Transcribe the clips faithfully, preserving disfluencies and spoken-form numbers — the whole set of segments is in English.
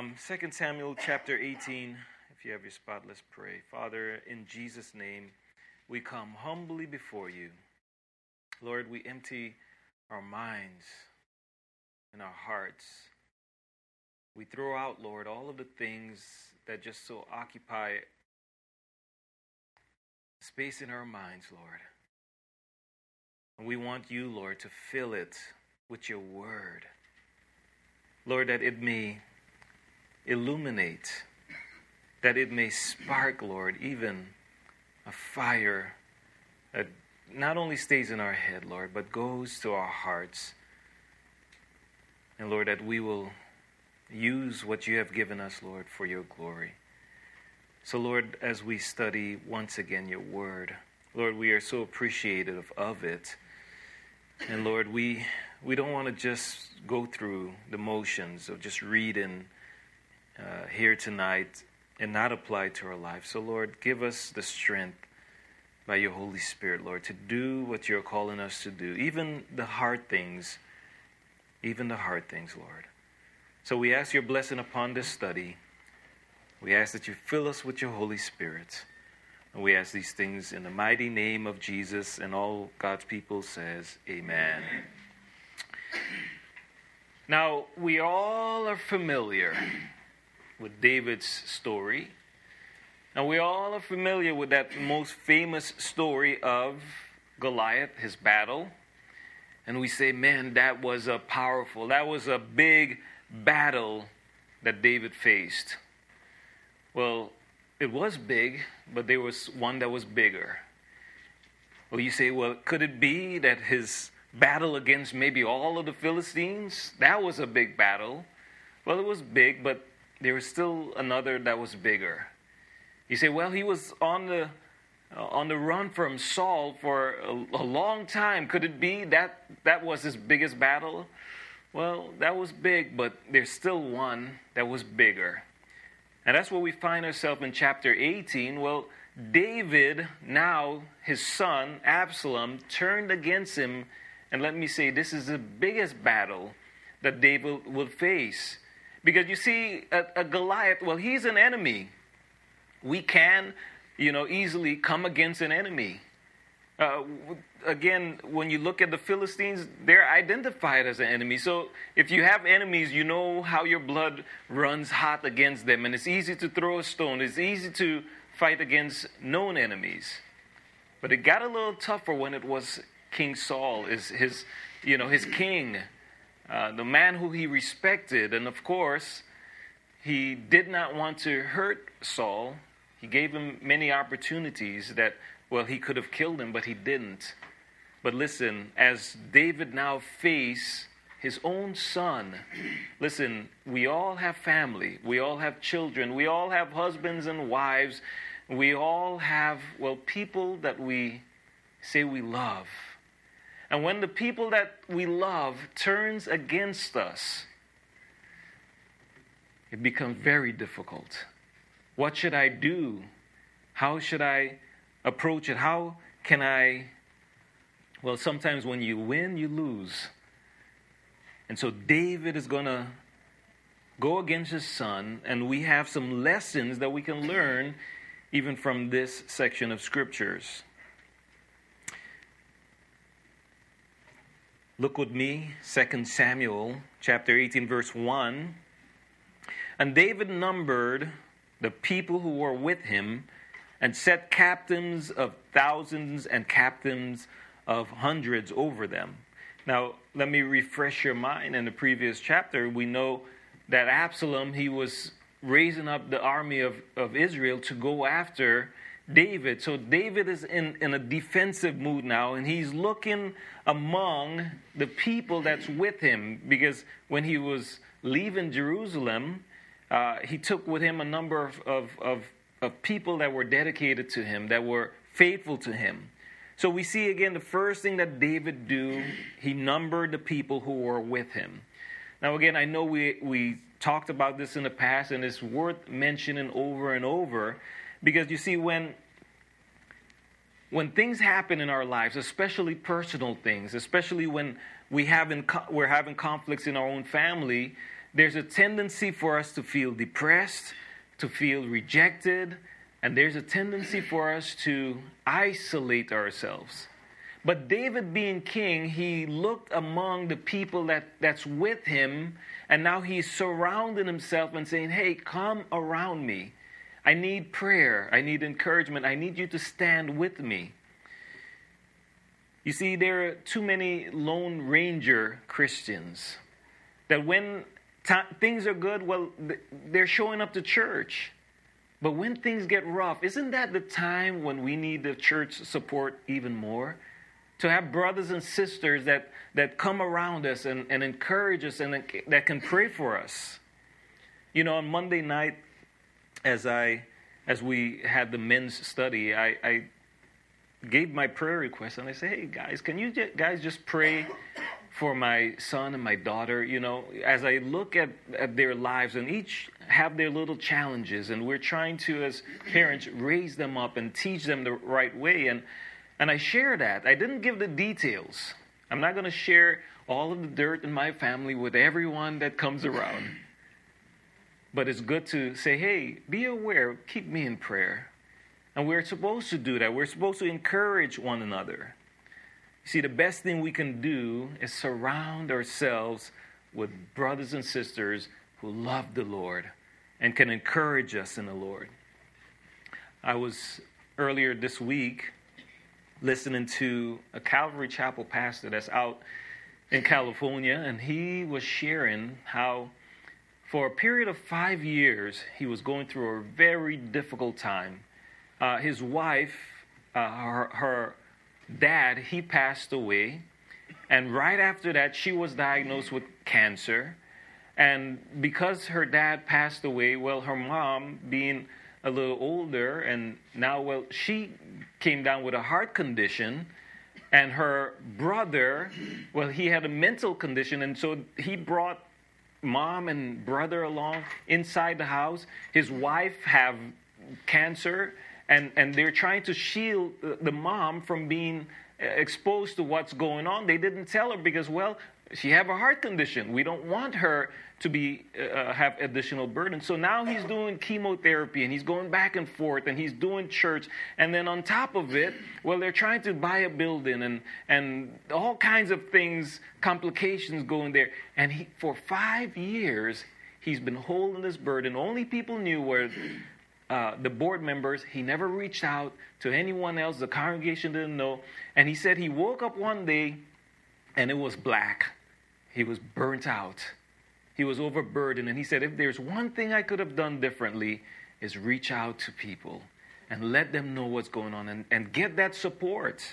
Um, Second Samuel chapter eighteen, if you have your spot, let's pray. Father, in Jesus' name, we come humbly before you. Lord, we empty our minds and our hearts. We throw out, Lord, all of the things that just so occupy space in our minds, Lord. And we want you, Lord, to fill it with your word. Lord, that it may illuminate, that it may spark, Lord, even a fire that not only stays in our head, Lord, but goes to our hearts. And Lord, that we will use what you have given us, Lord, for your glory. So, Lord, as we study once again your word, Lord, we are so appreciative of it. And Lord, we we don't want to just go through the motions of just reading uh, here tonight and not apply to our life. So, Lord, give us the strength by your Holy Spirit, Lord, to do what you're calling us to do, even the hard things, even the hard things, Lord. So we ask your blessing upon this study. We ask that you fill us with your Holy Spirit. And we ask these things in the mighty name of Jesus, and all God's people says, amen. Now, we all are familiar with David's story. And we all are familiar with that most famous story of Goliath, his battle. And we say, man, that was a powerful, that was a big battle that David faced. Well, it was big, but there was one that was bigger. Well, you say, well, could it be that his battle against maybe all of the Philistines, that was a big battle? Well, it was big, but there was still another that was bigger. You say, well, he was on the uh, on the run from Saul for a, a long time. Could it be that that was his biggest battle? Well, that was big, but there's still one that was bigger. And that's where we find ourselves in chapter eighteen. Well, David, now his son, Absalom, turned against him. And let me say, this is the biggest battle that David will face. Because you see, a, a Goliath, well, he's an enemy. We can, you know, easily come against an enemy. Uh, again, when you look at the Philistines, they're identified as an enemy. So if you have enemies, you know how your blood runs hot against them. And it's easy to throw a stone. It's easy to fight against known enemies. But it got a little tougher when it was King Saul, is his, you know, his king, uh, the man who he respected. And of course, he did not want to hurt Saul. He gave him many opportunities that, well, he could have killed him, but he didn't. But listen, as David now faced his own son, listen, we all have family. We all have children. We all have husbands and wives. We all have, well, people that we say we love. And when the people that we love turns against us, it becomes very difficult. What should I do? How should I approach it? How can I? Well, sometimes when you win, you lose. And so David is going to go against his son, and we have some lessons that we can learn even from this section of scriptures. Look with me, Second Samuel chapter eighteen, verse one. And David numbered the people who were with him, and set captains of thousands and captains of hundreds over them. Now, let me refresh your mind. In the previous chapter, we know that Absalom, he was raising up the army of, of Israel to go after David. So David is in, in a defensive mood now, and he's looking among the people that's with him, because when he was leaving Jerusalem, Uh, he took with him a number of, of, of, of people that were dedicated to him, that were faithful to him. So we see again the first thing that David do, he numbered the people who were with him. Now again, I know we, we talked about this in the past, and it's worth mentioning over and over, because you see, when, when things happen in our lives, especially personal things, especially when we have in, we're having conflicts in our own family, there's a tendency for us to feel depressed, to feel rejected, and there's a tendency for us to isolate ourselves. But David, being king, he looked among the people that, that's with him, and now he's surrounding himself and saying, hey, come around me. I need prayer. I need encouragement. I need you to stand with me. You see, there are too many Lone Ranger Christians that when t- things are good, well, they're showing up to church. But when things get rough, isn't that the time when we need the church support even more? To have brothers and sisters that, that come around us and, and encourage us and that can pray for us. You know, on Monday night, as I as we had the men's study, I, I gave my prayer request, and I said, hey, guys, can you guys just pray for my son and my daughter? You know, as I look at, at their lives, and each have their little challenges, and we're trying to, as parents, raise them up and teach them the right way. And, and I share that. I didn't give the details. I'm not going to share all of the dirt in my family with everyone that comes around. But it's good to say, hey, be aware, keep me in prayer. And we're supposed to do that. We're supposed to encourage one another. You see, the best thing we can do is surround ourselves with brothers and sisters who love the Lord and can encourage us in the Lord. I was earlier this week listening to a Calvary Chapel pastor that's out in California, and he was sharing how for a period of five years he was going through a very difficult time. Uh, his wife, uh, her, her dad, he passed away. And right after that, she was diagnosed with cancer. And because her dad passed away, well, her mom, being a little older, and now, well, she came down with a heart condition. And her brother, well, he had a mental condition. And so he brought mom and brother along inside the house. His wife have cancer. And and they're trying to shield the mom from being exposed to what's going on. They didn't tell her because, well, she have a heart condition. We don't want her to be uh, have additional burden. So now he's doing chemotherapy, and he's going back and forth, and he's doing church. And then on top of it, well, they're trying to buy a building, and, and all kinds of things, complications going there. And he, for five years, he's been holding this burden. Only people knew were Uh, the board members. He never reached out to anyone else. The congregation didn't know. And he said he woke up one day and it was black. He was burnt out. He was overburdened. And he said, if there's one thing I could have done differently, is reach out to people and let them know what's going on and, and get that support.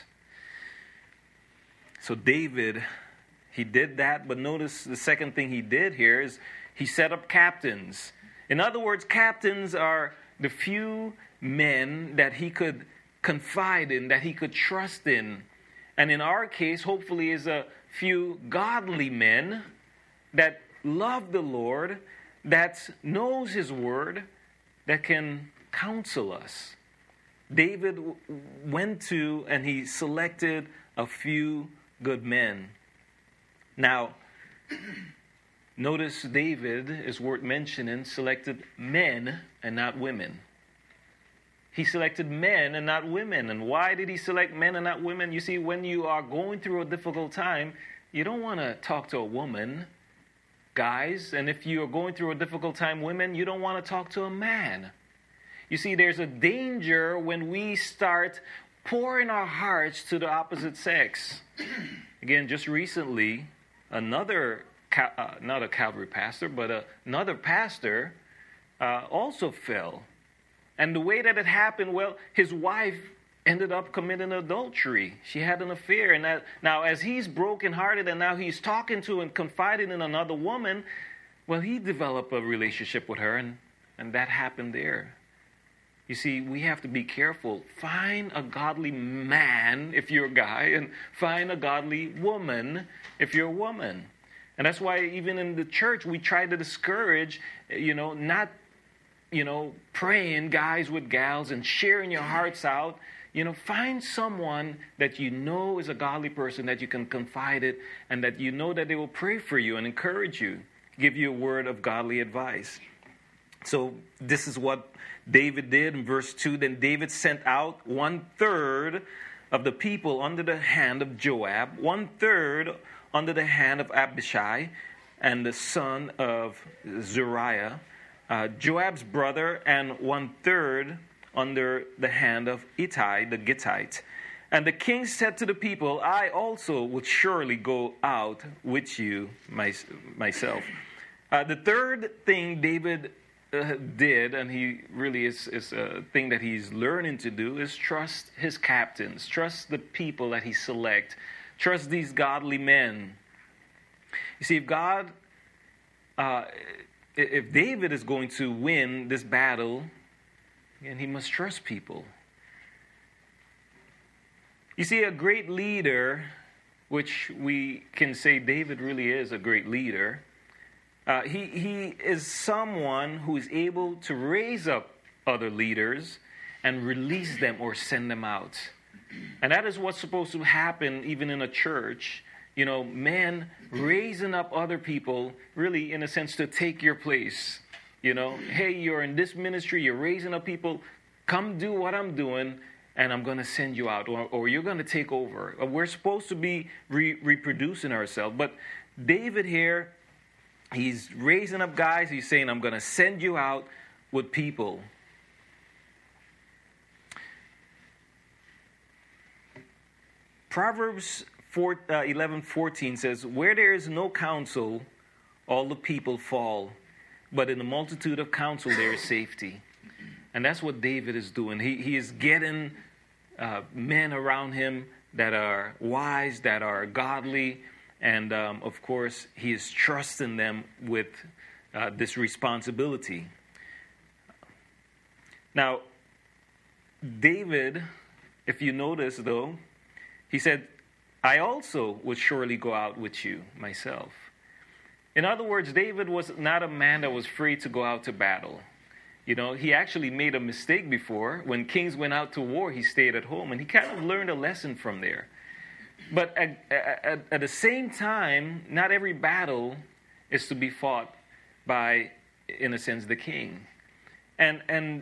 So David, he did that. But notice the second thing he did here is he set up captains. In other words, captains are the few men that he could confide in, that he could trust in. And in our case, hopefully, is a few godly men that love the Lord, that knows his word, that can counsel us. David went to and he selected a few good men. Now, notice David, is worth mentioning, selected men and not women. He selected men and not women. And why did he select men and not women? You see, when you are going through a difficult time, you don't want to talk to a woman, guys. And if you are going through a difficult time, women, you don't want to talk to a man. You see, there's a danger when we start pouring our hearts to the opposite sex. Again, just recently, another Uh, not a Calvary pastor, but uh, another pastor uh, also fell. And the way that it happened, well, his wife ended up committing adultery. She had an affair. And that, now, as he's brokenhearted and now he's talking to and confiding in another woman, well, he developed a relationship with her, and, and that happened there. You see, we have to be careful. Find a godly man if you're a guy, and find a godly woman if you're a woman. And that's why even in the church, we try to discourage, you know, not, you know, praying guys with gals and sharing your hearts out. You know, find someone that you know is a godly person that you can confide in, and that you know that they will pray for you and encourage you. give you a word of godly advice. So this is what David did in verse two. Then David sent out one third of the people under the hand of Joab, one third under the hand of Abishai, and the son of Zeruiah, uh, Joab's brother, and one third under the hand of Ittai the Gittite. And the king said to the people, I also would surely go out with you my, myself. Uh, the third thing David uh, did, and he really is, is a thing that he's learning to do, is trust his captains, trust the people that he selects, trust these godly men. You see, if God, uh, if David is going to win this battle, and he must trust people. You see, a great leader, which we can say David really is a great leader, uh, he, he is someone who is able to raise up other leaders and release them or send them out. And that is what's supposed to happen even in a church. You know, men raising up other people, really, in a sense, to take your place. You know, hey, you're in this ministry, you're raising up people, come do what I'm doing, and I'm going to send you out, or, or you're going to take over. We're supposed to be re- reproducing ourselves. But David here, he's raising up guys, he's saying, I'm going to send you out with people. Proverbs eleven fourteen says, where there is no counsel, all the people fall. But in the multitude of counsel, there is safety. And that's what David is doing. He, he is getting uh, men around him that are wise, that are godly. And, um, of course, he is trusting them with uh, this responsibility. Now, David, if you notice, though, he said, I also would surely go out with you myself. In other words, David was not a man that was free to go out to battle. You know, he actually made a mistake before. When kings went out to war, he stayed at home, and he kind of learned a lesson from there. But at, at, at the same time, not every battle is to be fought by, in a sense, the king. And, and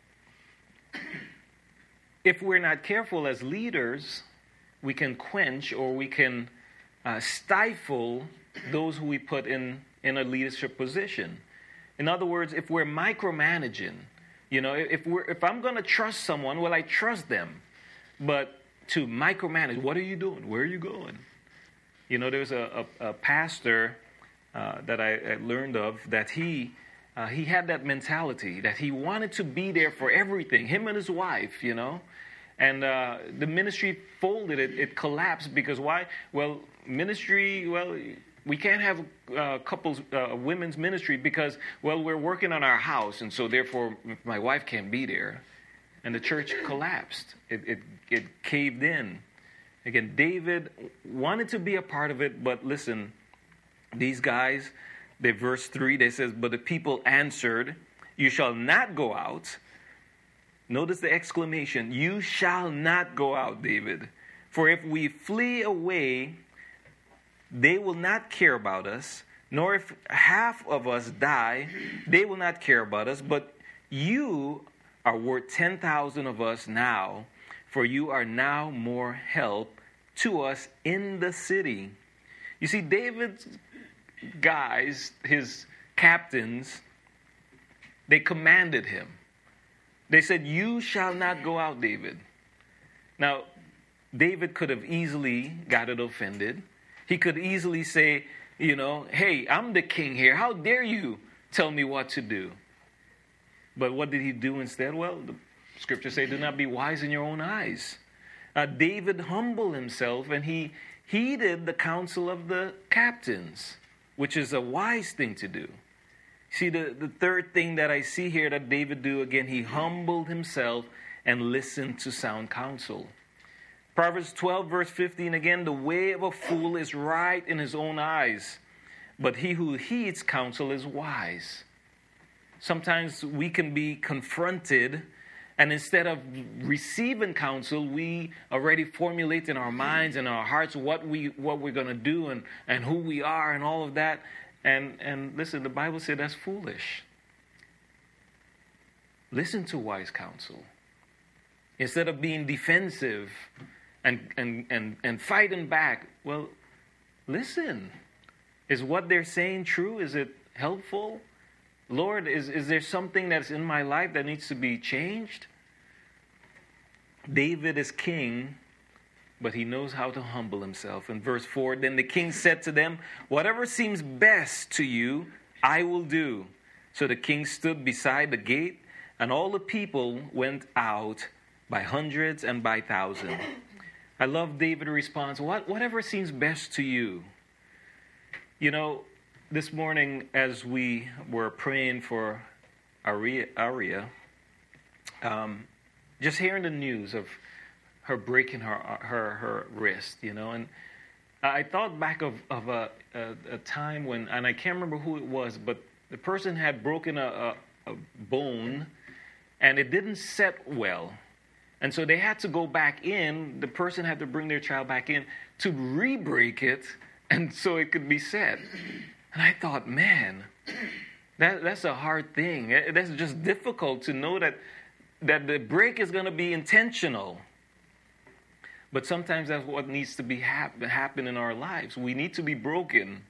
if we're not careful as leaders, we can quench or we can uh, stifle those who we put in, in a leadership position. In other words, if we're micromanaging, you know, if we're if I'm going to trust someone, well, I trust them. But to micromanage, what are you doing? Where are you going? You know, there's a, a, a pastor uh, that I, I learned of that he uh, he had that mentality that he wanted to be there for everything, him and his wife, you know. And uh, the ministry folded, it, it collapsed because why? Well, ministry, well, we can't have uh, couples, uh, women's ministry because, well, we're working on our house, and so therefore my wife can't be there. And the church collapsed. It, it, it caved in. Again, David wanted to be a part of it, but listen, these guys, they verse three, they says, but the people answered, you shall not go out. Notice the exclamation, you shall not go out, David. For if we flee away, they will not care about us, nor if half of us die, they will not care about us. But you are worth ten thousand of us now, for you are now more help to us in the city. You see, David's guys, his captains, they commanded him. They said, you shall not go out, David. Now, David could have easily gotten offended. He could easily say, you know, hey, I'm the king here. How dare you tell me what to do? But what did he do instead? Well, the scriptures say, do not be wise in your own eyes. Uh, David humbled himself and he heeded the counsel of the captains, which is a wise thing to do. See, the, the third thing that I see here that David do, again, he humbled himself and listened to sound counsel. Proverbs twelve, verse fifteen, again, the way of a fool is right in his own eyes, but he who heeds counsel is wise. Sometimes we can be confronted, and instead of receiving counsel, we already formulate in our minds and our hearts what, we, what we're going to do and, and who we are and all of that. And, and listen, the Bible said that's foolish. Listen to wise counsel. Instead of being defensive and, and, and, and fighting back, well, listen. Is what they're saying true? Is it helpful? Lord, is, is there something that's in my life that needs to be changed? David is king, but he knows how to humble himself. In verse four, then the king said to them, whatever seems best to you, I will do. So the king stood beside the gate, and all the people went out by hundreds and by thousands. I love David's response, what, whatever seems best to you. You know, this morning as we were praying for Aria, Aria um, just hearing the news of her breaking her her her wrist, you know, and I thought back of, of a, a, a time when, and I can't remember who it was, but the person had broken a, a, a bone, and it didn't set well. And so they had to go back in, the person had to bring their child back in to re-break it, and so it could be set. And I thought, man, that that's a hard thing. That's just difficult to know that that the break is going to be intentional. But sometimes that's what needs to be hap- happen in our lives. We need to be broken.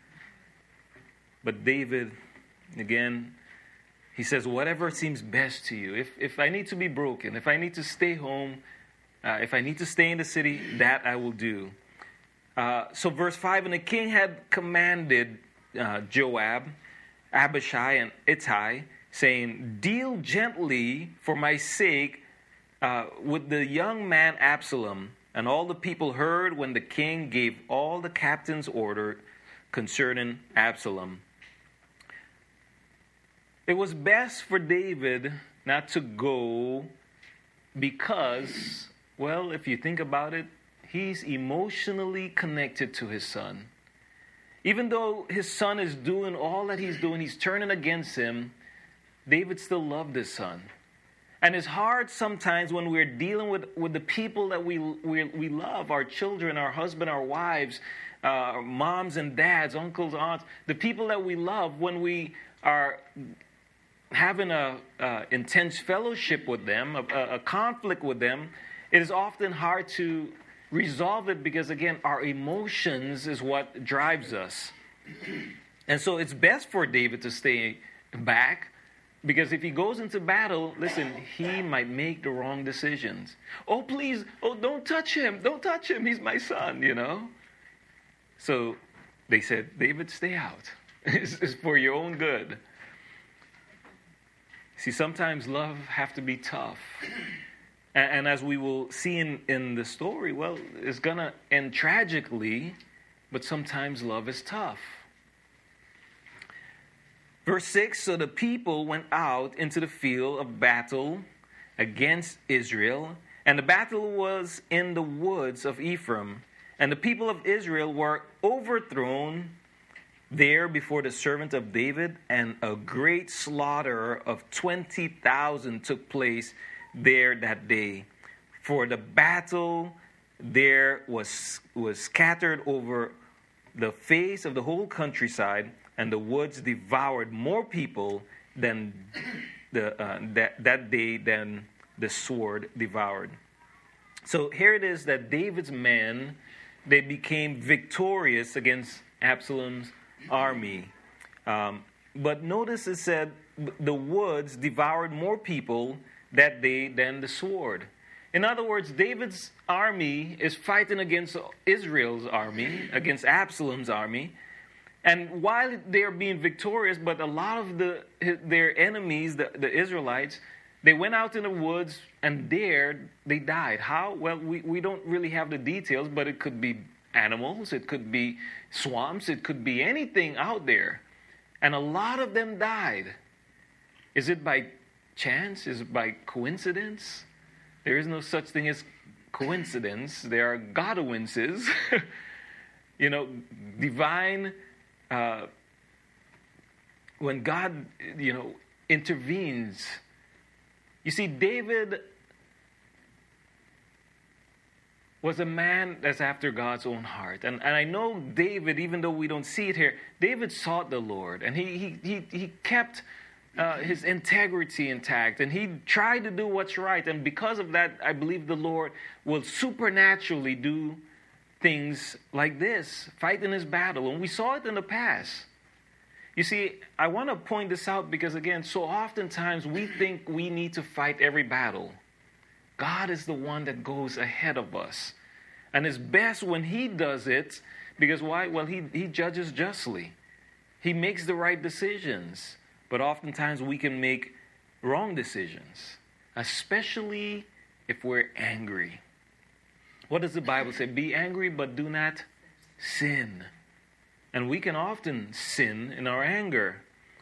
But David, again, he says, whatever seems best to you. If if I need to be broken, if I need to stay home, uh, if I need to stay in the city, that I will do. Uh, so verse five, and the king had commanded uh, Joab, Abishai, and Ittai, saying, deal gently for my sake uh, with the young man Absalom. And all the people heard when the king gave all the captains order concerning Absalom. It was best for David not to go because, well, if you think about it, he's emotionally connected to his son. Even though his son is doing all that he's doing, he's turning against him, David still loved his son. And it's hard sometimes when we're dealing with, with the people that we, we we love, our children, our husband, our wives, uh, our moms and dads, uncles, aunts, the people that we love, when we are having a uh, intense fellowship with them, a, a conflict with them, it is often hard to resolve it because, again, our emotions is what drives us. And so it's best for David to stay back, because if he goes into battle, listen, he might make the wrong decisions. Oh, please, oh, don't touch him. Don't touch him. He's my son, you know. So they said, David, stay out. It's, it's for your own good. See, sometimes love have to be tough. And, and as we will see in, in the story, well, it's going to end tragically, but sometimes love is tough. Verse six, so the people went out into the field of battle against Israel, and the battle was in the woods of Ephraim. And the people of Israel were overthrown there before the servant of David, and a great slaughter of twenty thousand took place there that day. For the battle there was, was scattered over the face of the whole countryside, and the woods devoured more people than the uh, that, that day than the sword devoured. So here it is that David's men, they became victorious against Absalom's army. Um, but notice it said the woods devoured more people that day than the sword. In other words, David's army is fighting against Israel's army, against Absalom's army. And while they're being victorious, but a lot of the their enemies, the, the Israelites, they went out in the woods and there they died. How? Well, we, we don't really have the details, but it could be animals, it could be swamps, it could be anything out there. And a lot of them died. Is it by chance? Is it by coincidence? There is no such thing as coincidence. There are Godwinces. You know, divine... Uh, when God, you know, intervenes. You see, David was a man that's after God's own heart. And, and I know David, even though we don't see it here, David sought the Lord. And he, he, he, he kept uh, his integrity intact. And he tried to do what's right. And because of that, I believe the Lord will supernaturally do things like this, fight in his battle. And we saw it in the past. You see, I want to point this out because, again, so oftentimes we think we need to fight every battle. God is the one that goes ahead of us. And it's best when he does it, because why? Well, he, he judges justly. He makes the right decisions. But oftentimes we can make wrong decisions, especially if we're angry. What does the Bible say? Be angry, but do not sin. And we can often sin in our anger.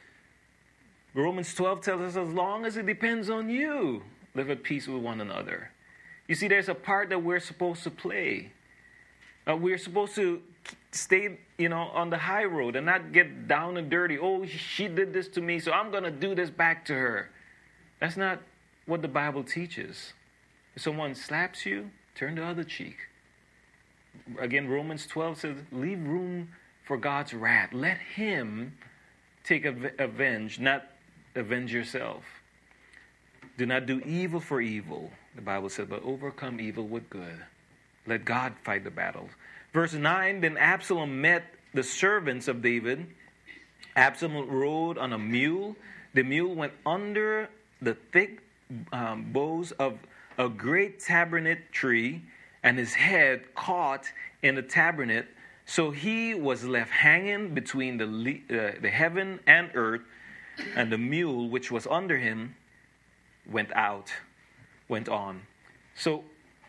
Romans twelve tells us, as long as it depends on you, live at peace with one another. You see, there's a part that we're supposed to play. Uh, we're supposed to stay, you know, on the high road and not get down and dirty. Oh, she did this to me, so I'm going to do this back to her. That's not what the Bible teaches. If someone slaps you, turn the other cheek. Again, Romans twelve says, leave room for God's wrath. Let him take av- avenge, not avenge yourself. Do not do evil for evil, the Bible says, but overcome evil with good. Let God fight the battles. Verse nine, then Absalom met the servants of David. Absalom rode on a mule. The mule went under the thick um, boughs of a great tabernet tree, and his head caught in the tabernet. So he was left hanging between the, uh, the heaven and earth, and the mule which was under him went out, went on. So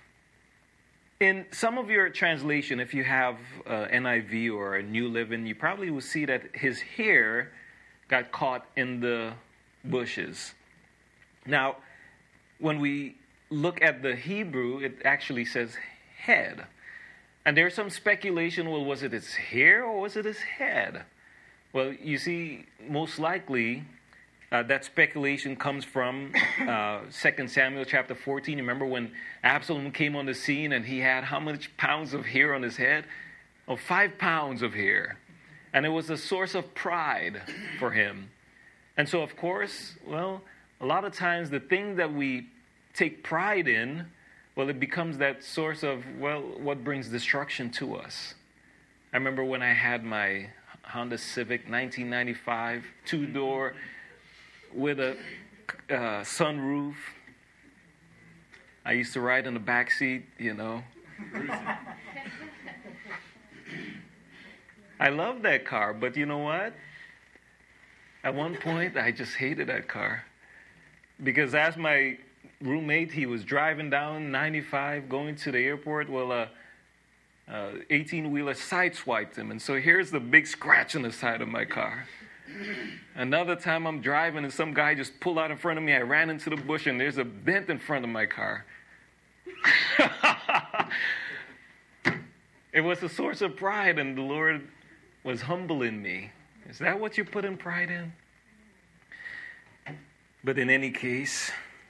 in some of your translation, if you have uh, N I V or a New Living, you probably will see that his hair got caught in the bushes. Now, when we look at the Hebrew, it actually says head. And there's some speculation, well, was it his hair or was it his head? Well, you see, most likely uh, that speculation comes from uh, Second Samuel chapter fourteen. You remember when Absalom came on the scene and he had how much pounds of hair on his head? Oh, five pounds of hair. And it was a source of pride for him. And so, of course, well, a lot of times the thing that we take pride in, well, it becomes that source of, well, what brings destruction to us. I remember when I had my Honda Civic nineteen ninety-five, two-door, with a uh, sunroof. I used to ride in the back seat, you know. I loved that car, but you know what? At one point, I just hated that car. Because as my roommate, he was driving down ninety-five, going to the airport. Well, a uh, uh, eighteen-wheeler sideswiped him. And so here's the big scratch on the side of my car. Another time I'm driving and some guy just pulled out in front of me. I ran into the bush and there's a dent in front of my car. It was a source of pride, and the Lord was humbling me. Is that what you put in pride in? But in any case,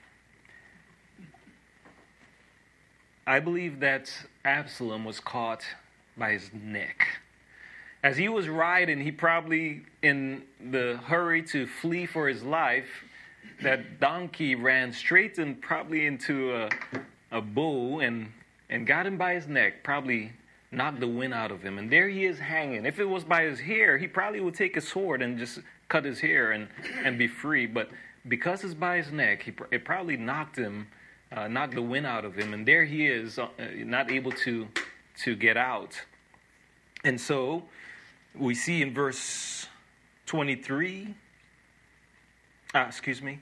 I believe that Absalom was caught by his neck. As he was riding, he probably, in the hurry to flee for his life, that donkey ran straight and probably into a, a bull and, and got him by his neck, probably knocked the wind out of him. And there he is hanging. If it was by his hair, he probably would take a sword and just cut his hair and, and be free. But because it's by his neck, he, it probably knocked him, uh, knocked the wind out of him. And there he is, uh, not able to, to get out. And so we see in verse twenty-three, ah, excuse me,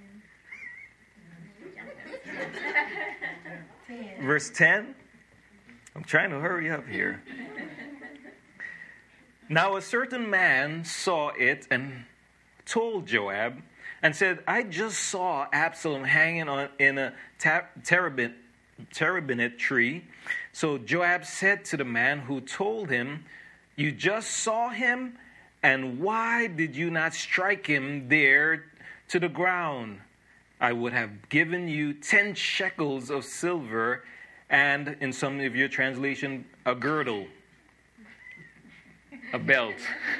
verse ten. I'm trying to hurry up here. Now a certain man saw it and told Joab and said, I just saw Absalom hanging on in a terebinth, terebinth tree. So Joab said to the man who told him, you just saw him, and why did you not strike him there to the ground? I would have given you ten shekels of silver and in some of your translation, a girdle, a belt.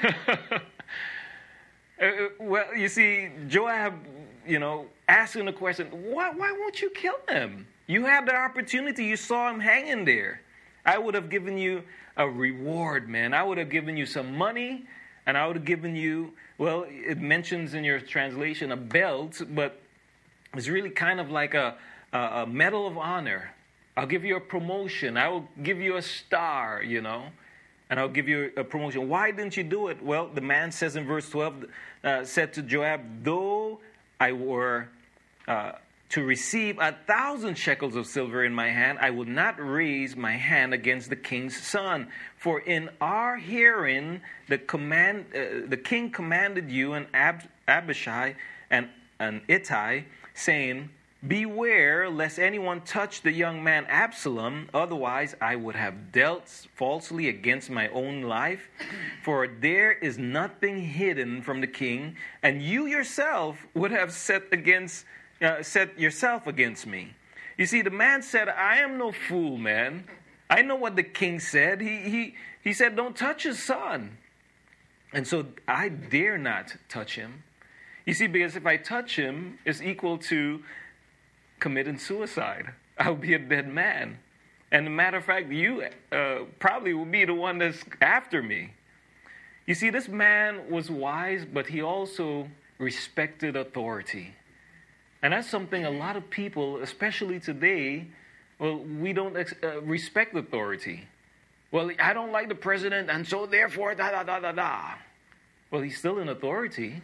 uh, well, you see, Joab, you know, asking the question, why, why won't you kill him? You had the opportunity. You saw him hanging there. I would have given you a reward, man. I would have given you some money, and I would have given you, well, it mentions in your translation a belt, but it's really kind of like a, a, a medal of honor. I'll give you a promotion. I will give you a star, you know, and I'll give you a promotion. Why didn't you do it? Well, the man says in verse twelve, uh, said to Joab, though I were uh, to receive a thousand shekels of silver in my hand, I would not raise my hand against the king's son. For in our hearing, the command, uh, the king commanded you and Ab- Abishai and, and Ittai, saying, beware lest anyone touch the young man Absalom, otherwise I would have dealt falsely against my own life. For there is nothing hidden from the king, and you yourself would have set against uh, set yourself against me. You see, the man said, I am no fool, man. I know what the king said. He he he said, don't touch his son. And so I dare not touch him. You see, because if I touch him, it's equal to committing suicide. I'll be a dead man. And as a matter of fact, you uh, probably will be the one that's after me. You see, this man was wise, but he also respected authority. And that's something a lot of people, especially today, well, we don't ex- uh, respect authority. Well, I don't like the president, and so therefore, da da da da da. Well, he's still in authority.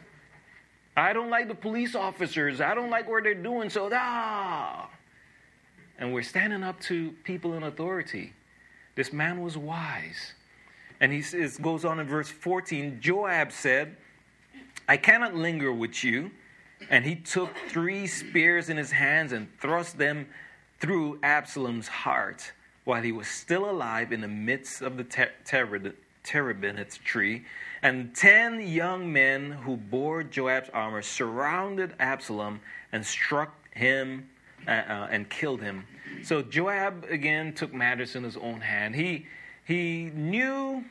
I don't like the police officers. I don't like what they're doing, so da. And we're standing up to people in authority. This man was wise. And he says, goes on in verse fourteen, Joab said, I cannot linger with you. And he took three spears in his hands and thrust them through Absalom's heart while he was still alive in the midst of the ter- ter- terebinth tree. And ten young men who bore Joab's armor surrounded Absalom and struck him uh, uh, and killed him. So Joab again took matters in his own hand. He he knew,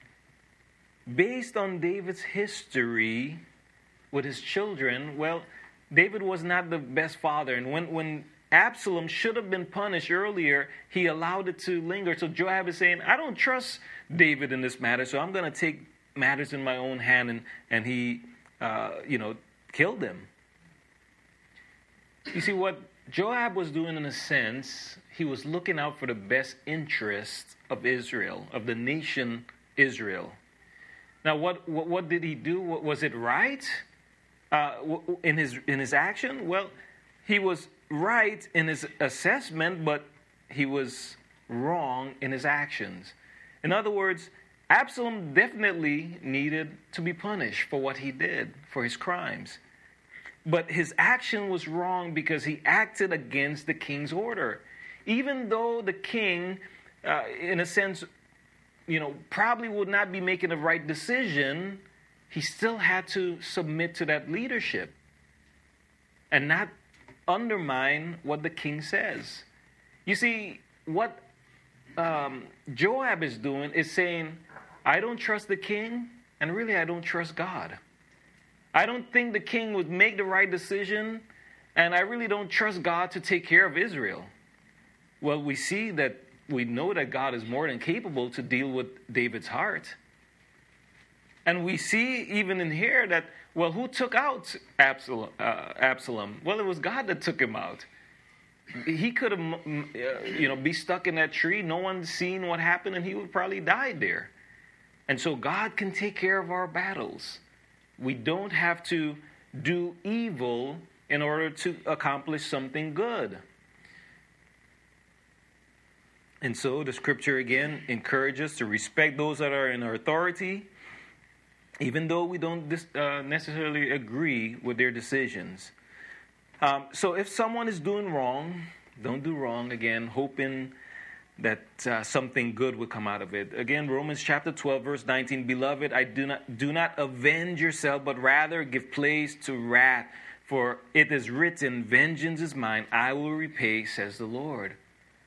based on David's history with his children, well, David was not the best father. And when, when Absalom should have been punished earlier, he allowed it to linger. So Joab is saying, I don't trust David in this matter, so I'm going to take matters in my own hand. And, and he, uh, you know, killed him. You see, what Joab was doing in a sense, he was looking out for the best interest of Israel, of the nation Israel. Now, what, what, what did he do? Was it right? Uh, in his in his action? Well, he was right in his assessment, but he was wrong in his actions. In other words, Absalom definitely needed to be punished for what he did, for his crimes. But his action was wrong because he acted against the king's order. Even though the king, uh, in a sense, you know, probably would not be making the right decision, he still had to submit to that leadership and not undermine what the king says. You see, what um, Joab is doing is saying, I don't trust the king, and really I don't trust God. I don't think the king would make the right decision, and I really don't trust God to take care of Israel. Well, we see that, we know that God is more than capable to deal with David's heart. And we see even in here that, well, who took out Absalom? Uh, Absalom? Well, it was God that took him out. He could have, uh, you know, be stuck in that tree. No one's seen what happened, and he would probably die there. And so God can take care of our battles. We don't have to do evil in order to accomplish something good. And so the scripture again encourages us to respect those that are in our authority, even though we don't dis- uh, necessarily agree with their decisions. Um, so if someone is doing wrong, don't do wrong, again, hoping that uh, something good will come out of it. Again, Romans chapter twelve, verse nineteen, Beloved, I do not, do not avenge yourself, but rather give place to wrath. For it is written, vengeance is mine, I will repay, says the Lord.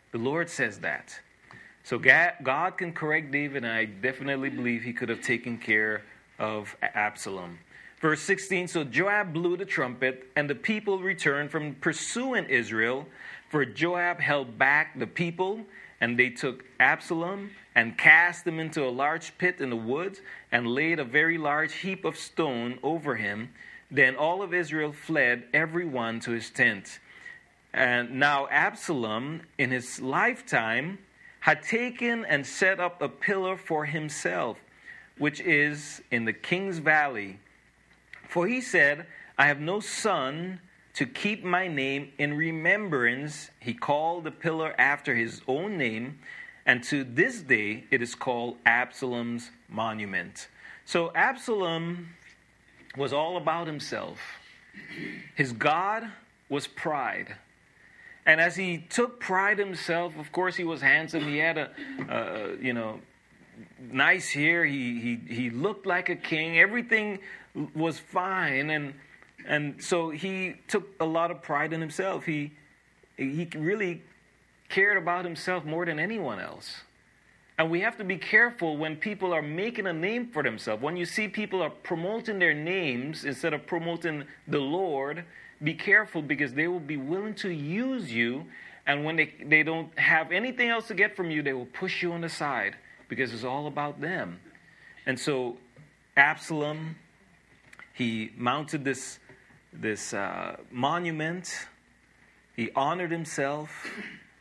The Lord says that. So God can correct David, and I definitely believe he could have taken care of Absalom. Verse sixteen, so Joab blew the trumpet, and the people returned from pursuing Israel, for Joab held back the people, and they took Absalom and cast him into a large pit in the woods, and laid a very large heap of stone over him. Then all of Israel fled, every one to his tent. And now Absalom, in his lifetime, had taken and set up a pillar for himself, which is in the king's valley. For he said, I have no son to keep my name in remembrance. He called the pillar after his own name, and to this day it is called Absalom's monument. So Absalom was all about himself. His God was pride. And as he took pride in himself, of course he was handsome. He had a, uh, you know, nice hair. He, he, he looked like a king. Everything was fine. And, and so he took a lot of pride in himself. He, he really cared about himself more than anyone else. And we have to be careful when people are making a name for themselves. When you see people are promoting their names instead of promoting the Lord, be careful, because they will be willing to use you. And when they, they don't have anything else to get from you, they will push you on the side, because it's all about them. And so Absalom, he mounted this, this uh, monument. He honored himself.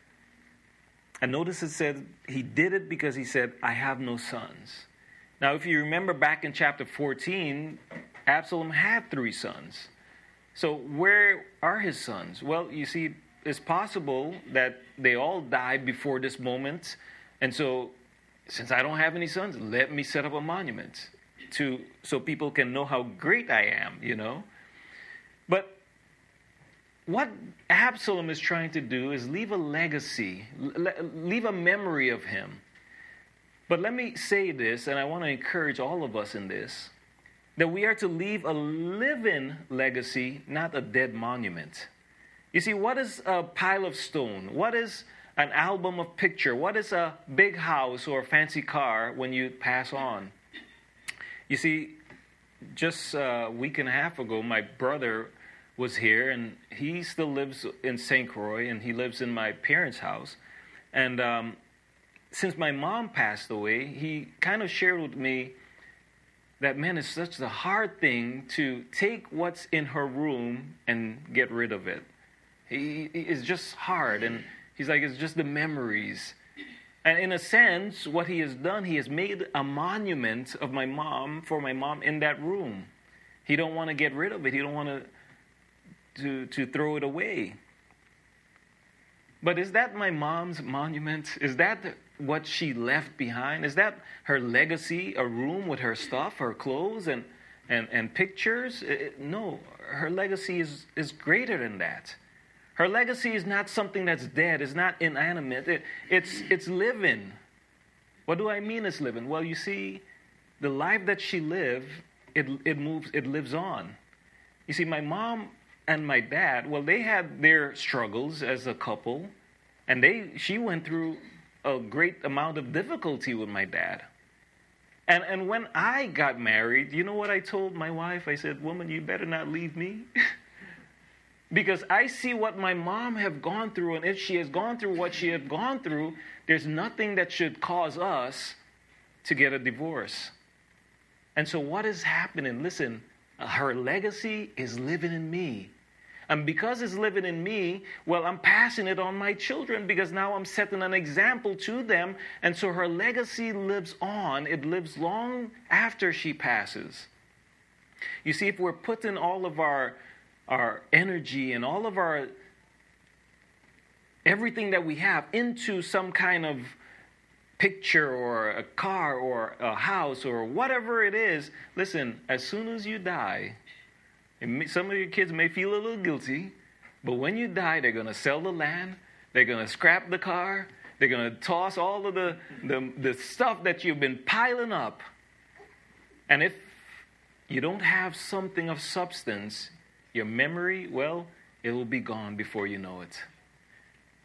And notice it said he did it because he said, I have no sons. Now, if you remember back in chapter fourteen, Absalom had three sons. So where are his sons? Well, you see, it's possible that they all died before this moment. And so, since I don't have any sons, let me set up a monument to so people can know how great I am, you know. But what Absalom is trying to do is leave a legacy, leave a memory of him. But let me say this, and I want to encourage all of us in this, that we are to leave a living legacy, not a dead monument. You see, what is a pile of stone? What is an album of picture? What is a big house or a fancy car when you pass on? You see, just a week and a half ago, my brother was here, and he still lives in Saint Croix, and he lives in my parents' house. And um, since my mom passed away, he kind of shared with me that, man, it's such a hard thing to take what's in her room and get rid of it. He, it's just hard, and he's like, it's just the memories. And in a sense, what he has done, he has made a monument of my mom, for my mom, in that room. He don't want to get rid of it. He don't want to to to throw it away. But is that my mom's monument? Is that what she left behind? Is that her legacy, a room with her stuff, her clothes, and and, and pictures? It, no, her legacy is, is greater than that. Her legacy is not something that's dead. It's not inanimate. It, it's, it's living. What do I mean it's living? Well, you see, the life that she lived, it, it moves, it lives on. You see, my mom and my dad, well, they had their struggles as a couple, and they she went through a great amount of difficulty with my dad. And and when I got married, you know what I told my wife? I said, woman, you better not leave me. Because I see what my mom have gone through, and if she has gone through what she has gone through, there's nothing that should cause us to get a divorce. And so what is happening? Listen, her legacy is living in me. And because it's living in me, well, I'm passing it on my children, because now I'm setting an example to them. And so her legacy lives on. It lives long after she passes. You see, if we're putting all of our, our energy and all of our, everything that we have into some kind of picture or a car or a house or whatever it is, listen, as soon as you die, may, some of your kids may feel a little guilty, but when you die, they're going to sell the land, they're going to scrap the car, they're going to toss all of the, the, the stuff that you've been piling up. And if you don't have something of substance, your memory, well, it will be gone before you know it.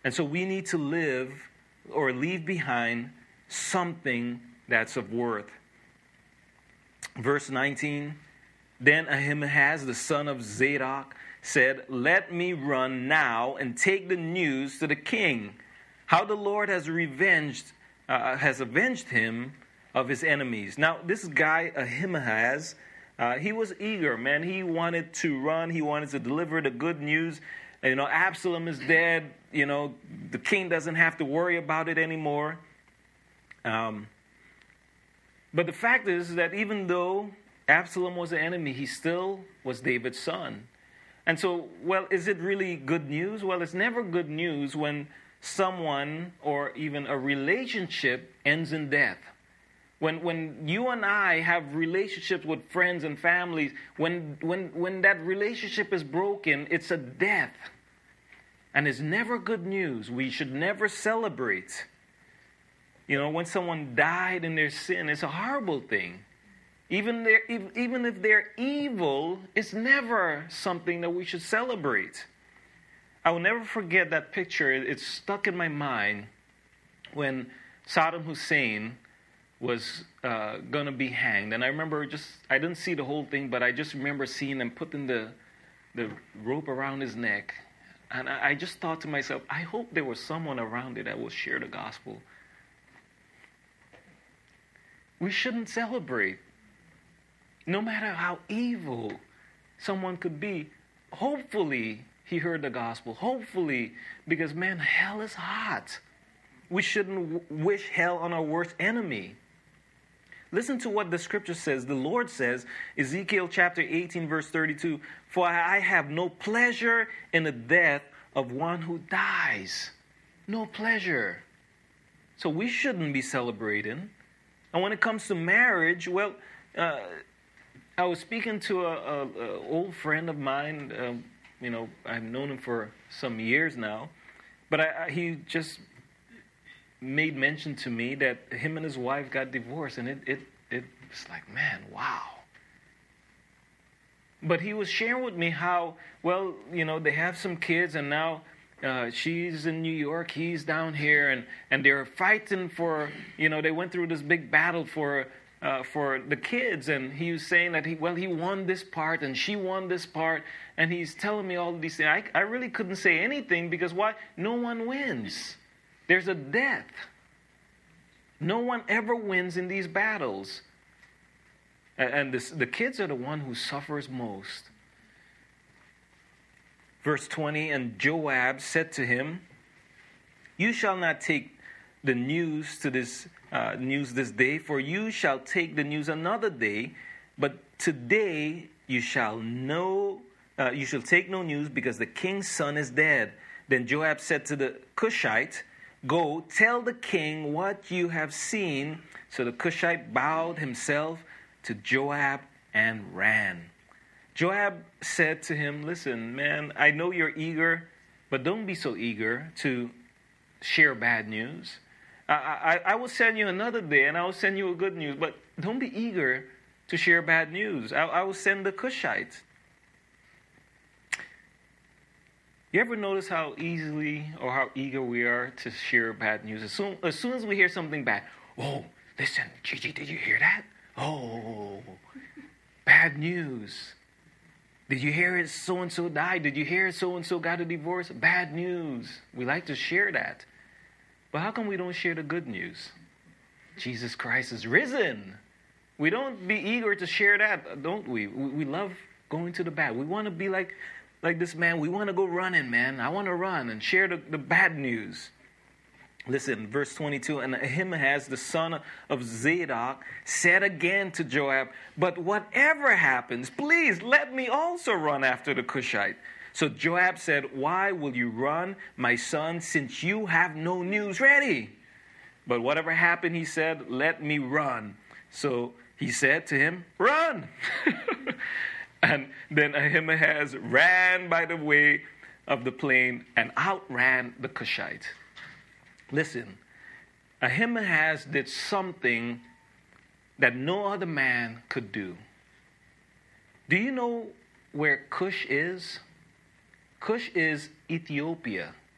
And so we need to live or leave behind something that's of worth. Verse nineteen, then Ahimaaz, the son of Zadok, said, let me run now and take the news to the king, how the Lord has revenged, uh, has avenged him of his enemies. Now, this guy, Ahimaaz, uh, he was eager, man. He wanted to run. He wanted to deliver the good news. You know, Absalom is dead. You know, the king doesn't have to worry about it anymore. Um, but the fact is that even though Absalom was an enemy, he still was David's son. And so, well, is it really good news? Well, it's never good news when someone or even a relationship ends in death. When when you and I have relationships with friends and families, when when when that relationship is broken, it's a death. And it's never good news. We should never celebrate. You know, when someone died in their sin, it's a horrible thing. Even, their, even if they're evil, it's never something that we should celebrate. I will never forget that picture. It's stuck in my mind when Saddam Hussein was uh, going to be hanged. And I remember just, I didn't see the whole thing, but I just remember seeing them putting the, the rope around his neck. And I, I just thought to myself, I hope there was someone around it that will share the gospel. We shouldn't celebrate. No matter how evil someone could be, hopefully he heard the gospel. Hopefully, because man, hell is hot. We shouldn't w- wish hell on our worst enemy. Listen to what the scripture says. The Lord says, Ezekiel chapter eighteen, verse thirty-two, for I have no pleasure in the death of one who dies. No pleasure. So we shouldn't be celebrating. And when it comes to marriage, well, uh, I was speaking to a, a, a old friend of mine. Um, you know, I've known him for some years now, but I, I, he just made mention to me that him and his wife got divorced, and it it it was like, man, wow. But he was sharing with me how, well, you know, they have some kids, and now uh, she's in New York, he's down here, and and they're fighting for, you know, they went through this big battle for. Uh, for the kids, and he was saying that he well he won this part and she won this part, and he's telling me all of these things. I, I really couldn't say anything because why? No one wins. There's a death. No one ever wins in these battles, and, and this, the kids are the one who suffers most. Verse twenty, and Joab said to him, "You shall not take the news to this uh, news this day, for you shall take the news another day. But today you shall know, uh, you shall take no news, because the king's son is dead." Then Joab said to the Cushite, "Go, tell the king what you have seen." So the Cushite bowed himself to Joab and ran. Joab said to him, "Listen, man, I know you're eager, but don't be so eager to share bad news. I, I, I will send you another day, and I will send you a good news, but don't be eager to share bad news. I, I will send the Cushite." You ever notice how easily or how eager we are to share bad news? As soon as, soon as we hear something bad, "Oh, listen, Gigi, did you hear that? Oh, bad news. Did you hear it? So-and-so died. Did you hear so-and-so got a divorce? Bad news." We like to share that. But how come we don't share the good news? Jesus Christ is risen. We don't be eager to share that, don't we? We, we love going to the bad. We want to be like, like this man. We want to go running, man. I want to run and share the, the bad news. Listen, verse twenty-two, and Ahimaaz, the son of Zadok, said again to Joab, "But whatever happens, please let me also run after the Cushite." So Joab said, "Why will you run, my son, since you have no news ready?" But whatever happened, he said, "Let me run." So he said to him, "Run." And then Ahimaaz ran by the way of the plain and outran the Cushite. Listen, Ahimaaz did something that no other man could do. Do you know where Cush is? Cush is Ethiopia.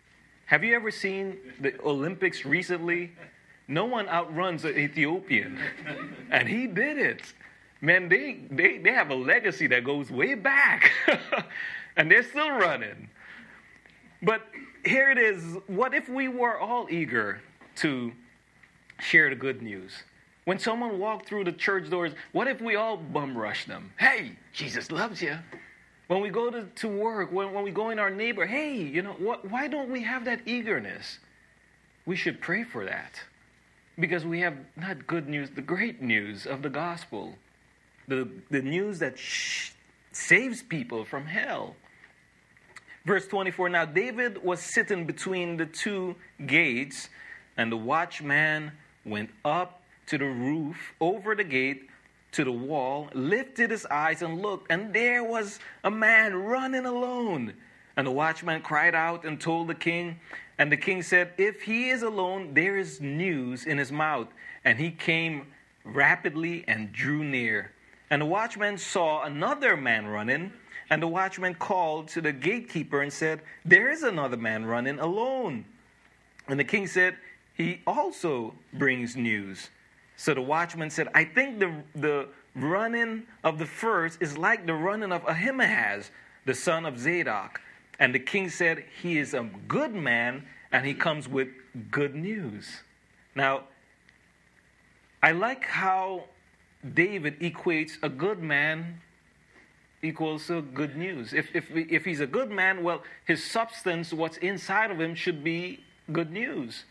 Have you ever seen the Olympics recently? No one outruns an Ethiopian. And he did it. Man, they, they, they have a legacy that goes way back. And they're still running. But here it is. What if we were all eager to share the good news? When someone walked through the church doors, what if we all bum rushed them? Hey, Jesus loves you. When we go to, to work, when, when we go in our neighbor, hey, you know, what, why don't we have that eagerness? We should pray for that. Because we have not good news, the great news of the gospel. The, the news that sh- saves people from hell. Verse twenty-four, now David was sitting between the two gates, and the watchman went up to the roof over the gate to the wall, lifted his eyes and looked, and there was a man running alone. And the watchman cried out and told the king, and the king said, if he is alone, there is news in his mouth. And he came rapidly and drew near. And the watchman saw another man running, and the watchman called to the gatekeeper and said, there is another man running alone. And the king said, he also brings news. So the watchman said, I think the, the running of the first is like the running of Ahimaaz, the son of Zadok. And the king said, he is a good man, and he comes with good news. Now, I like how David equates a good man equals to good news. If, if, if he's a good man, well, his substance, what's inside of him, should be good news.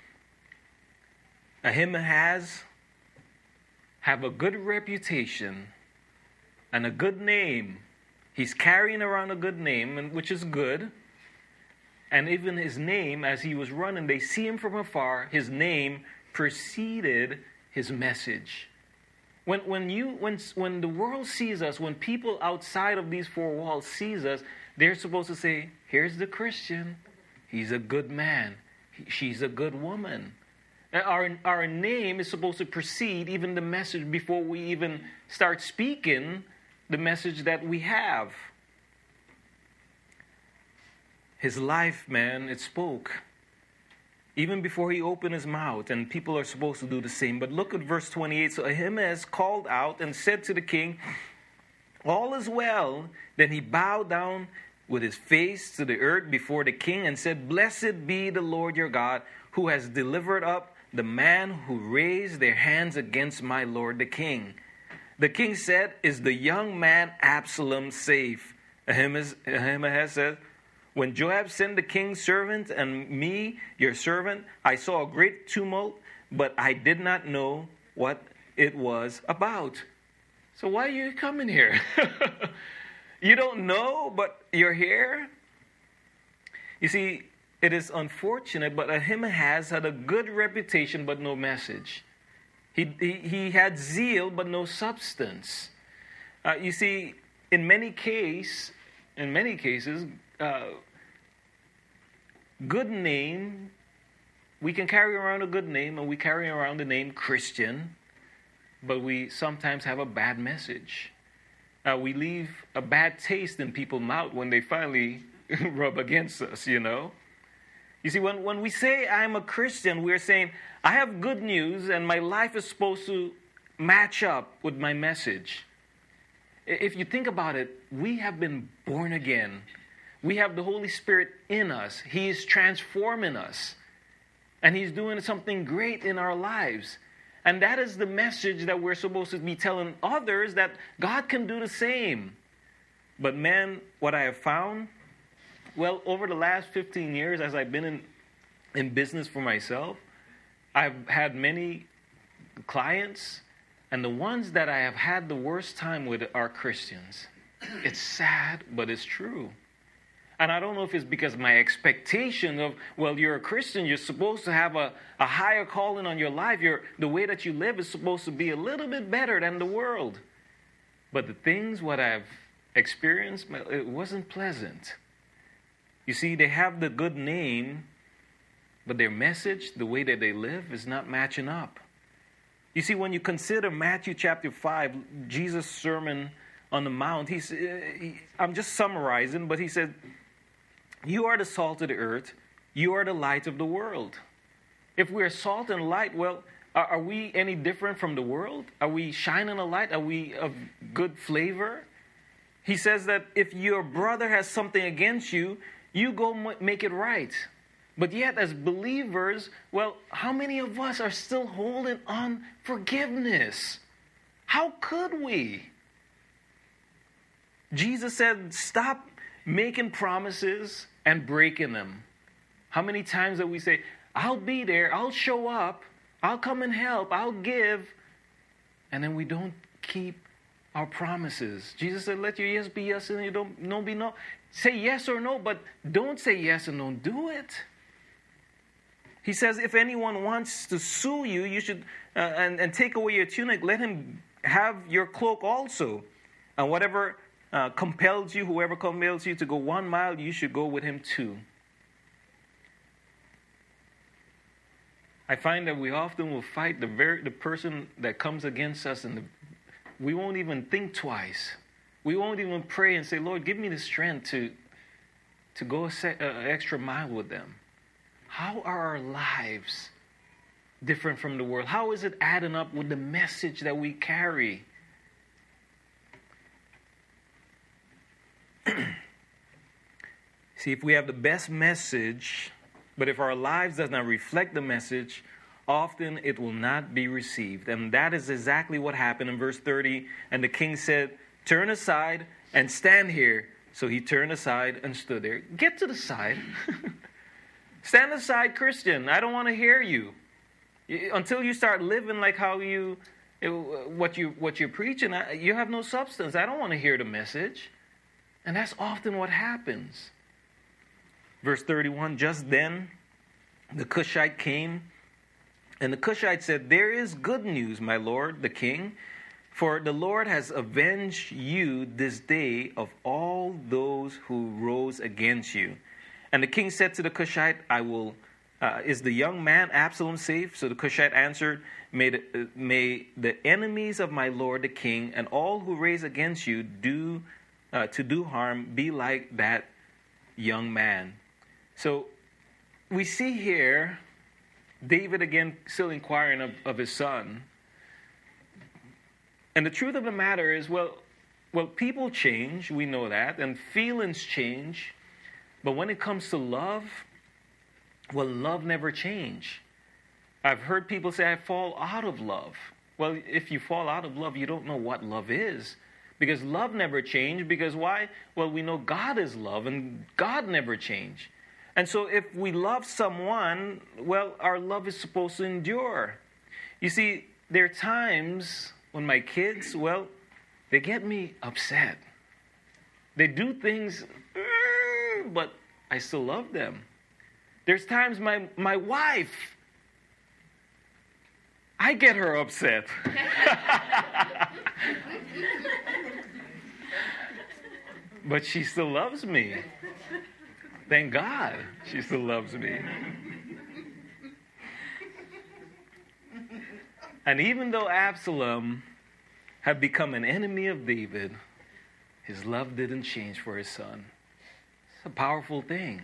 Ahimaaz have a good reputation and a good name. He's carrying around a good name, which is good. And even his name, as he was running, they see him from afar. His name preceded his message. When, when, you, when, when the world sees us, when people outside of these four walls sees us, they're supposed to say, here's the Christian. He's a good man. He, she's a good woman. Our, our name is supposed to precede even the message before we even start speaking the message that we have. His life, man, it spoke. Even before he opened his mouth, and people are supposed to do the same. But look at verse twenty-eight. So Ahimaaz called out and said to the king, all is well. Then he bowed down with his face to the earth before the king and said, blessed be the Lord your God, who has delivered up the man who raised their hands against my lord the king. The king said, is the young man Absalom safe? Ahimaaz, Ahimaaz said, when Joab sent the king's servant and me, your servant, I saw a great tumult, but I did not know what it was about. So why are you coming here? You don't know, but you're here? You see, it is unfortunate, but Ahimaaz had a good reputation, but no message. He, he, he had zeal, but no substance. Uh, you see, in many case, in many cases, uh, good name, we can carry around a good name, and we carry around the name Christian, but we sometimes have a bad message. Uh, we leave a bad taste in people's mouth when they finally rub against us, you know. You see, when, when we say I'm a Christian, we're saying I have good news and my life is supposed to match up with my message. If you think about it, we have been born again. We have the Holy Spirit in us. He is transforming us. And He's doing something great in our lives. And that is the message that we're supposed to be telling others, that God can do the same. But man, what I have found, well, over the last fifteen years, as I've been in, in business for myself, I've had many clients, and the ones that I have had the worst time with are Christians. It's sad, but it's true. And I don't know if it's because my expectation of, well, you're a Christian, you're supposed to have a, a higher calling on your life. You're, the way that you live is supposed to be a little bit better than the world. But the things, what I've experienced, it wasn't pleasant. You see, they have the good name, but their message, the way that they live, is not matching up. You see, when you consider Matthew chapter five, Jesus' Sermon on the Mount, he's, he, I'm just summarizing, but he said, you are the salt of the earth, you are the light of the world. If we're salt and light, well, are, are we any different from the world? Are we shining a light? Are we of good flavor? He says that if your brother has something against you, you go m- make it right. But yet, as believers, well, how many of us are still holding on forgiveness? How could we? Jesus said, stop making promises and breaking them. How many times that we say, I'll be there, I'll show up, I'll come and help, I'll give, and then we don't keep our promises. Jesus said, let your yes be yes and your don't, no be no. Say yes or no, but don't say yes and don't do it. He says, if anyone wants to sue you, you should, uh, and, and take away your tunic, let him have your cloak also. And whatever uh, compels you, whoever compels you to go one mile, you should go with him two. I find that we often will fight the very the person that comes against us, and the, we won't even think twice. We won't even pray and say, Lord, give me the strength to, to go an uh, extra mile with them. How are our lives different from the world? How is it adding up with the message that we carry? See, if we have the best message, but if our lives does not reflect the message, often it will not be received. And that is exactly what happened in verse thirty. And the king said, turn aside and stand here. So he turned aside and stood there. Get to the side. Stand aside, Christian. I don't want to hear you. Until you start living like how you, what, you, what you're preaching, you have no substance. I don't want to hear the message. And that's often what happens. Verse thirty-one, just then the Cushite came, and the Cushite said, there is good news, my lord, the king, for the Lord has avenged you this day of all those who rose against you. And the king said to the Cushite, I will, uh, is the young man Absalom safe? So the Cushite answered, may the, uh, may the enemies of my lord the king and all who raise against you do uh, to do harm be like that young man. So we see here David again still inquiring of, of his son. And the truth of the matter is, well, well, people change, we know that, and feelings change. But when it comes to love, well, love never change. I've heard people say, I fall out of love. Well, if you fall out of love, you don't know what love is. Because love never changed. Because why? Well, we know God is love, and God never changed. And so if we love someone, well, our love is supposed to endure. You see, there are times when my kids, well, they get me upset. They do things, but I still love them. There's times my, my wife, I get her upset. But she still loves me. Thank God she still loves me. And even though Absalom had become an enemy of David, his love didn't change for his son. It's a powerful thing.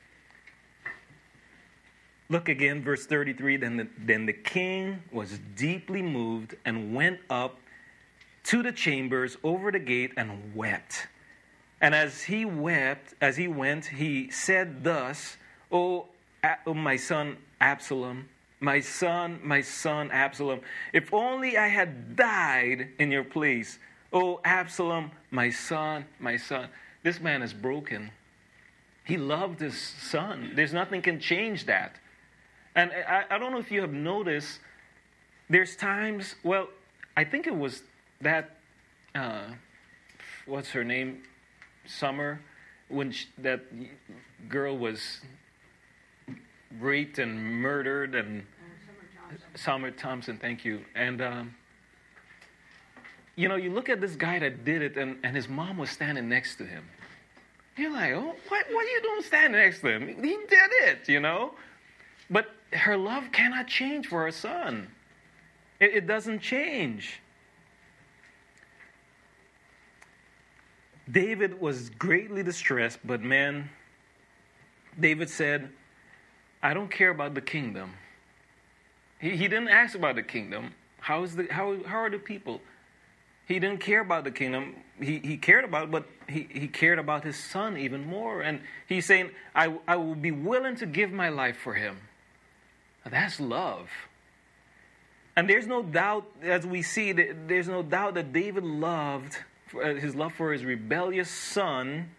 Look again, verse thirty-three. Then the, then the king was deeply moved and went up to the chambers over the gate and wept. And as he wept, as he went, he said thus, "O oh, my son Absalom, my son, my son Absalom, if only I had died in your place. Oh, Absalom, my son, my son." This man is broken. He loved his son. There's nothing can change that. And I, I don't know if you have noticed, there's times, well, I think it was that, uh, what's her name? Summer, when she, that girl was raped and murdered, and Summer Thompson, thank you. And, um, you know, you look at this guy that did it, and, and his mom was standing next to him. You're like, oh, what, what are you doing standing next to him? He did it, you know? But her love cannot change for her son. It, it doesn't change. David was greatly distressed, but man, David said, I don't care about the kingdom. He, he didn't ask about the kingdom. How is the how how are the people? He didn't care about the kingdom. He he cared about it, but he, he cared about his son even more. And he's saying, I, I will be willing to give my life for him. That's love. And there's no doubt, as we see, there's no doubt that David loved, his love for his rebellious son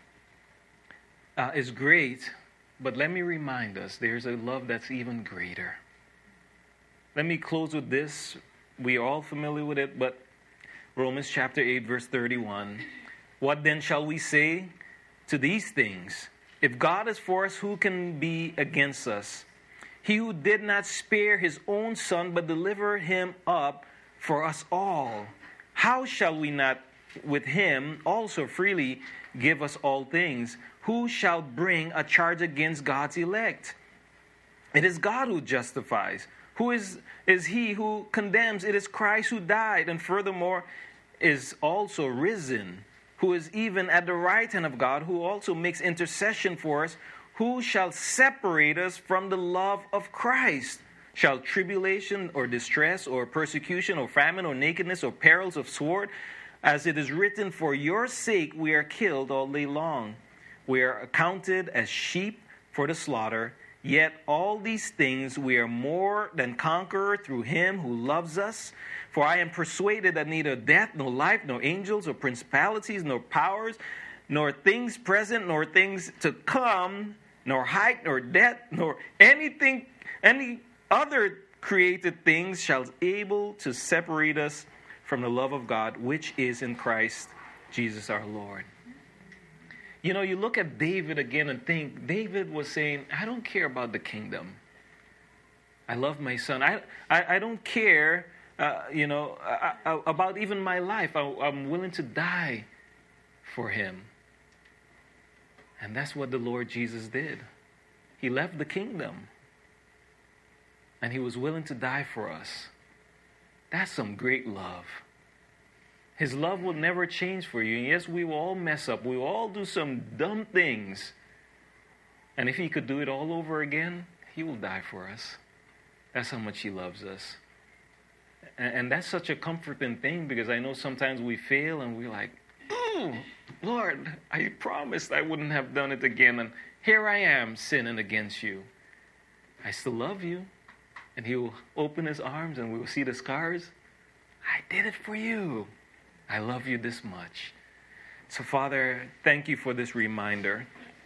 uh, is great. But let me remind us, there's a love that's even greater. Let me close with this. We are all familiar with it, but Romans chapter eight, verse thirty-one. What then shall we say to these things? If God is for us, who can be against us? He who did not spare his own son, but delivered him up for us all, how shall we not with him also freely give us all things? Who shall bring a charge against God's elect? It is God who justifies. Who is, is he who condemns? It is Christ who died, and furthermore is also risen, who is even at the right hand of God, who also makes intercession for us. Who shall separate us from the love of Christ? Shall tribulation or distress or persecution or famine or nakedness or perils of sword? As it is written, for your sake we are killed all day long. We are accounted as sheep for the slaughter. Yet all these things we are more than conqueror through him who loves us. For I am persuaded that neither death, nor life, nor angels, or principalities, nor powers, nor things present, nor things to come, nor height, nor depth, nor anything, any other created things shall be able to separate us from the love of God, which is in Christ Jesus our Lord. You know, you look at David again and think, David was saying, I don't care about the kingdom. I love my son. I I, I don't care, uh, you know, I, I, about even my life. I, I'm willing to die for him. And that's what the Lord Jesus did. He left the kingdom. And he was willing to die for us. That's some great love. His love will never change for you. And yes, we will all mess up. We will all do some dumb things. And if he could do it all over again, he will die for us. That's how much he loves us. And, and that's such a comforting thing, because I know sometimes we fail and we're like, oh, Lord, I promised I wouldn't have done it again. And here I am sinning against you. I still love you. And he will open his arms and we will see the scars. I did it for you. I love you this much. So, Father, thank you for this reminder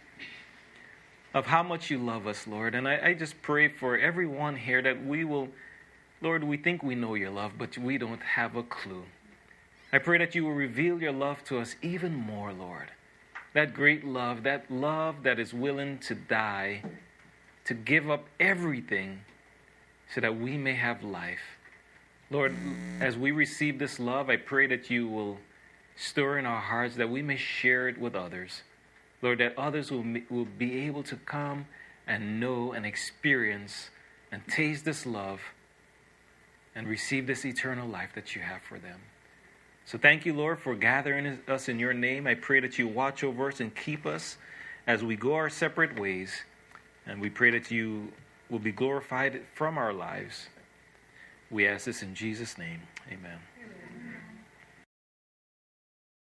of how much you love us, Lord. And I, I just pray for everyone here that we will, Lord, we think we know your love, but we don't have a clue. I pray that you will reveal your love to us even more, Lord. That great love, that love that is willing to die, to give up everything so that we may have life. Lord, as we receive this love, I pray that you will stir in our hearts, that we may share it with others. Lord, that others will, will be able to come and know and experience and taste this love and receive this eternal life that you have for them. So thank you, Lord, for gathering us in your name. I pray that you watch over us and keep us as we go our separate ways. And we pray that you will be glorified from our lives. We ask this in Jesus' name. Amen.